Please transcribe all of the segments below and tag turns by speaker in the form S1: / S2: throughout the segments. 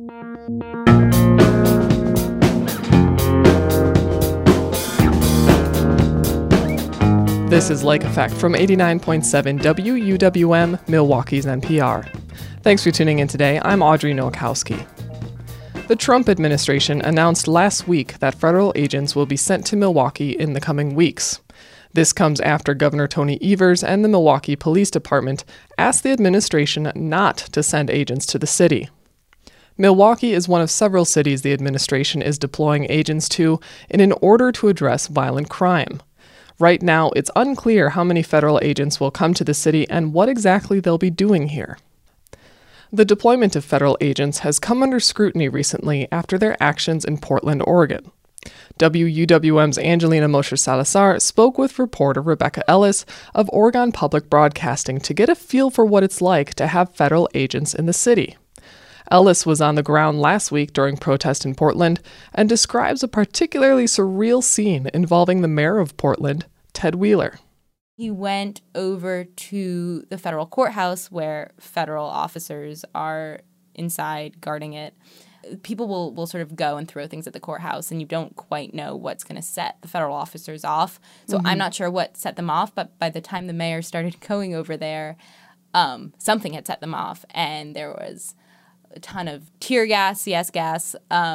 S1: This is Lake Effect from 89.7 WUWM, Milwaukee's NPR. Thanks for tuning in today. I'm Audrey Nowakowski. The Trump administration announced last week that federal agents will be sent to Milwaukee in the coming weeks. This comes after Governor Tony Evers and the Milwaukee Police Department asked the administration not to send agents to the city. Milwaukee is one of several cities the administration is deploying agents to in an order to address violent crime. Right now, it's unclear how many federal agents will come to the city and what exactly they'll be doing here. The deployment of federal agents has come under scrutiny recently after their actions in Portland, Oregon. WUWM's Angelina Mosher Salazar spoke with reporter Rebecca Ellis of Oregon Public Broadcasting to get a feel for what it's like to have federal agents in the city. Ellis was on the ground last week during protest in Portland and describes a particularly surreal scene involving the mayor of Portland, Ted Wheeler.
S2: He went over to the federal courthouse where federal officers are inside guarding it. People will sort of go and throw things at the courthouse, and you don't quite know what's going to set the federal officers off. So I'm not sure what set them off, but by the time the mayor started going over there, something had set them off, and there was a ton of tear gas, CS gas,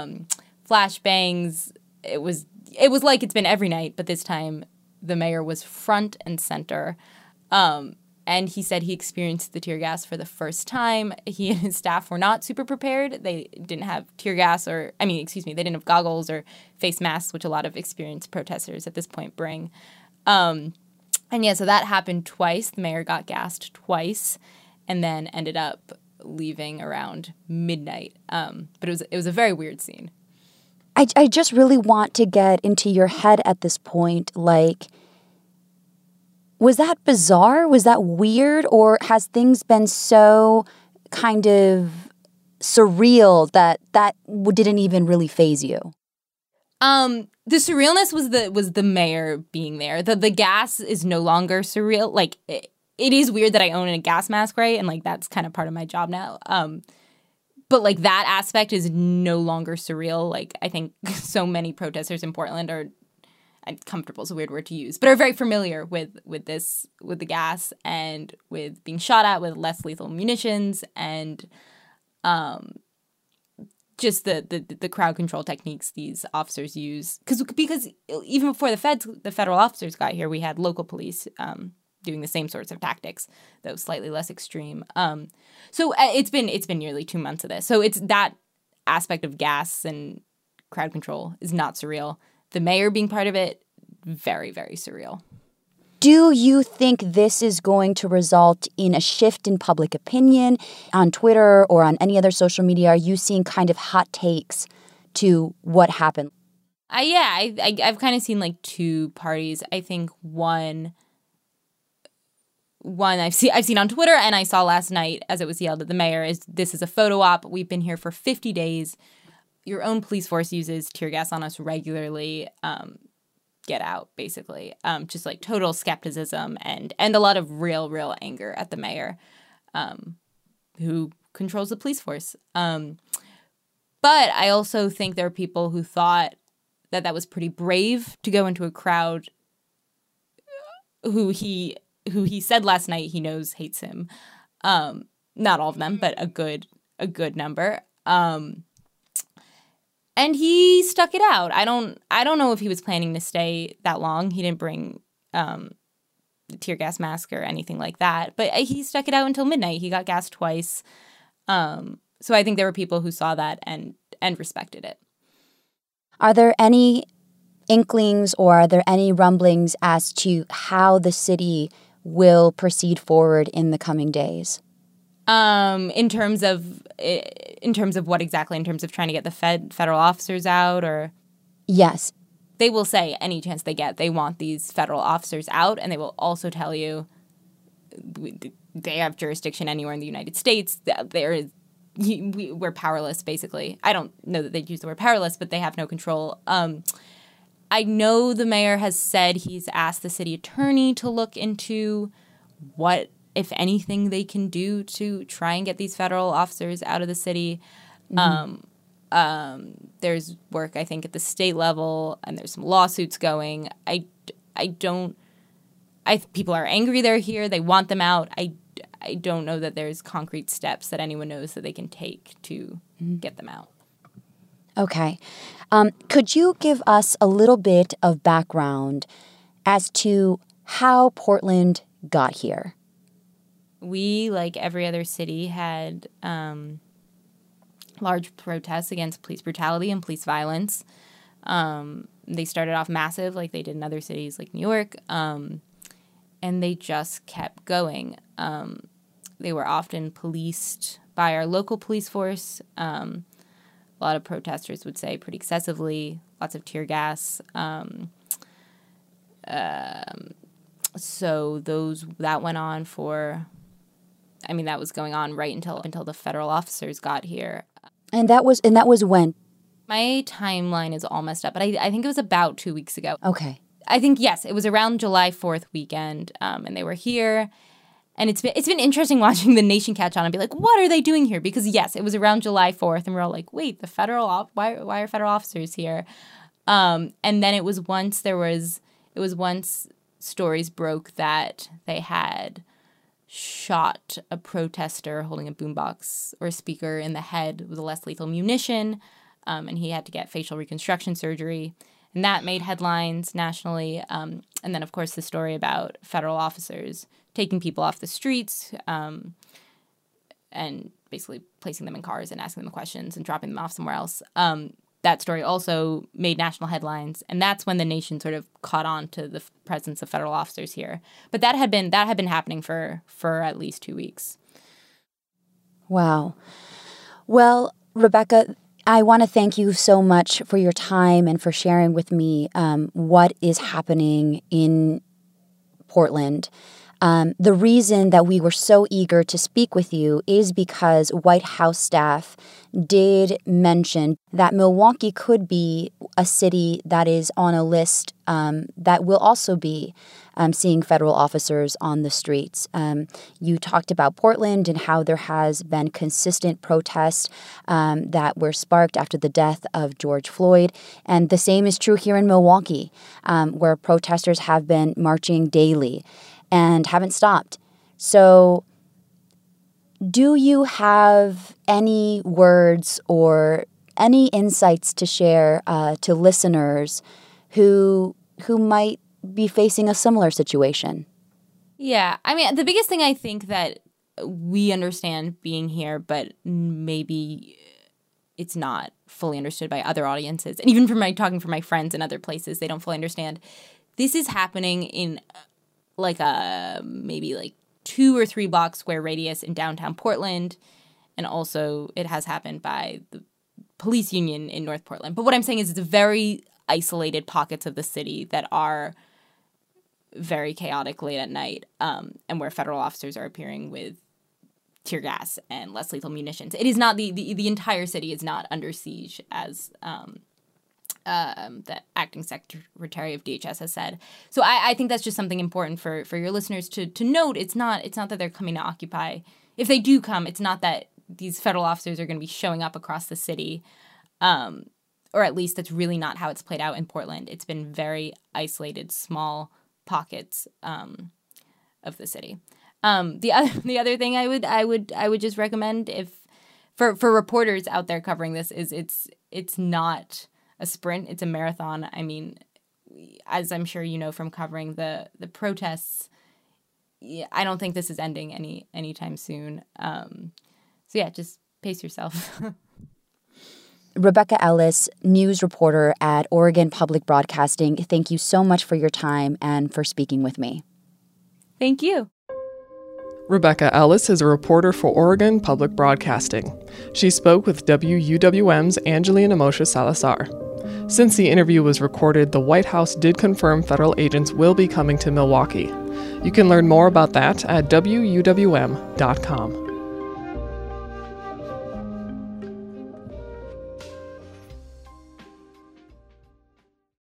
S2: flashbangs. It was like it's been every night, but this time the mayor was front and center. And he said he experienced the tear gas for the first time. He and his staff were not super prepared. They didn't have tear gas they didn't have goggles or face masks, which a lot of experienced protesters at this point bring. So that happened twice. The mayor got gassed twice and then ended up leaving around midnight. But it was a very weird scene.
S3: I just really want to get into your head at this point. Like, was that bizarre? Was that weird? Or has things been so kind of surreal that didn't even really faze you?
S2: The surrealness was the mayor being there. The gas is no longer surreal. Like, it is weird that I own a gas mask, right? And, like, that's kind of part of my job now. But, like, that aspect is no longer surreal. Like, I think so many protesters in Portland are, and comfortable is a weird word to use, but are very familiar with the gas and with being shot at with less lethal munitions and just the crowd control techniques these officers use. Because even before the federal officers got here, we had local police doing the same sorts of tactics, though slightly less extreme. So it's been nearly 2 months of this. So it's that aspect of gas and crowd control is not surreal. The mayor being part of it, very, very surreal.
S3: Do you think this is going to result in a shift in public opinion on Twitter or on any other social media? Are you seeing kind of hot takes to what happened?
S2: I've kind of seen like two parties. I think one I've seen on Twitter and I saw last night as it was yelled at the mayor is this is a photo op. We've been here for 50 days. Your own police force uses tear gas on us regularly. Get out, basically. Just like total skepticism and a lot of real anger at the mayor who controls the police force. But I also think there are people who thought that was pretty brave to go into a crowd who he said last night he knows hates him. Not all of them, but a good number. And he stuck it out. I don't know if he was planning to stay that long. He didn't bring the tear gas mask or anything like that. But he stuck it out until midnight. He got gassed twice. So I think there were people who saw that and respected it.
S3: Are there any inklings or are there any rumblings as to how the city will proceed forward in the coming days?
S2: In terms of what exactly? In terms of trying to get the federal officers out, or?
S3: Yes.
S2: They will say any chance they get, they want these federal officers out, and they will also tell you they have jurisdiction anywhere in the United States. We're powerless, basically. I don't know that they'd use the word powerless, but they have no control. I know the mayor has said he's asked the city attorney to look into what, if anything, they can do to try and get these federal officers out of the city. There's work, I think, at the state level, and there's some lawsuits going. People are angry they're here. They want them out. I don't know that there's concrete steps that anyone knows that they can take to get them out.
S3: Okay. Could you give us a little bit of background as to how Portland got here?
S2: We, like every other city, had large protests against police brutality and police violence. They started off massive, like they did in other cities like New York, and they just kept going. They were often policed by our local police force. A lot of protesters would say pretty excessively, lots of tear gas. So that went on that was going on right until the federal officers got here.
S3: And that was when?
S2: My timeline is all messed up, but I think it was about 2 weeks ago.
S3: Okay.
S2: I think, yes, it was around July 4th weekend, and they were here. And it's been interesting watching the nation catch on and be like, what are they doing here? Because, yes, it was around July 4th, and we're all like, wait, why are federal officers here? And then it was once stories broke that they had shot a protester holding a boombox or a speaker in the head with a less lethal munition, and he had to get facial reconstruction surgery. And that made headlines nationally. And then, of course, the story about federal officers taking people off the streets and basically placing them in cars and asking them questions and dropping them off somewhere else. That story also made national headlines, and that's when the nation sort of caught on to the presence of federal officers here. But that had been happening for at least 2 weeks.
S3: Wow. Well, Rebecca, I want to thank you so much for your time and for sharing with me what is happening in Portland. The reason that we were so eager to speak with you is because White House staff did mention that Milwaukee could be a city that is on a list that will also be seeing federal officers on the streets. You talked about Portland and how there has been consistent protests that were sparked after the death of George Floyd. And the same is true here in Milwaukee, where protesters have been marching daily and haven't stopped. So do you have any words or any insights to share to listeners who might be facing a similar situation?
S2: Yeah. I mean, the biggest thing I think that we understand being here, but maybe it's not fully understood by other audiences. And even talking from my friends in other places, they don't fully understand. This is happening in maybe 2 or 3 block square radius in downtown Portland. And also it has happened by the police union in North Portland. But what I'm saying is it's very isolated pockets of the city that are very chaotic late at night, and where federal officers are appearing with tear gas and less lethal munitions. It is not the entire city is not under siege, as the acting secretary of DHS has said. So I think that's just something important for your listeners to note. It's not that they're coming to occupy. If they do come, it's not that these federal officers are going to be showing up across the city, or at least that's really not how it's played out in Portland. It's been very isolated, small pockets of the city. The other thing I would just recommend, if for reporters out there covering this, is it's not a sprint, it's a marathon. I mean, as I'm sure you know from covering the protests, I don't think this is ending anytime soon. So yeah, just pace yourself.
S3: Rebecca Ellis, news reporter at Oregon Public Broadcasting, thank you so much for your time and for speaking with me.
S2: Thank you.
S1: Rebecca Ellis is a reporter for Oregon Public Broadcasting. She spoke with WUWM's Angelina Moshe Salazar. Since the interview was recorded, the White House did confirm federal agents will be coming to Milwaukee. You can learn more about that at WUWM.com.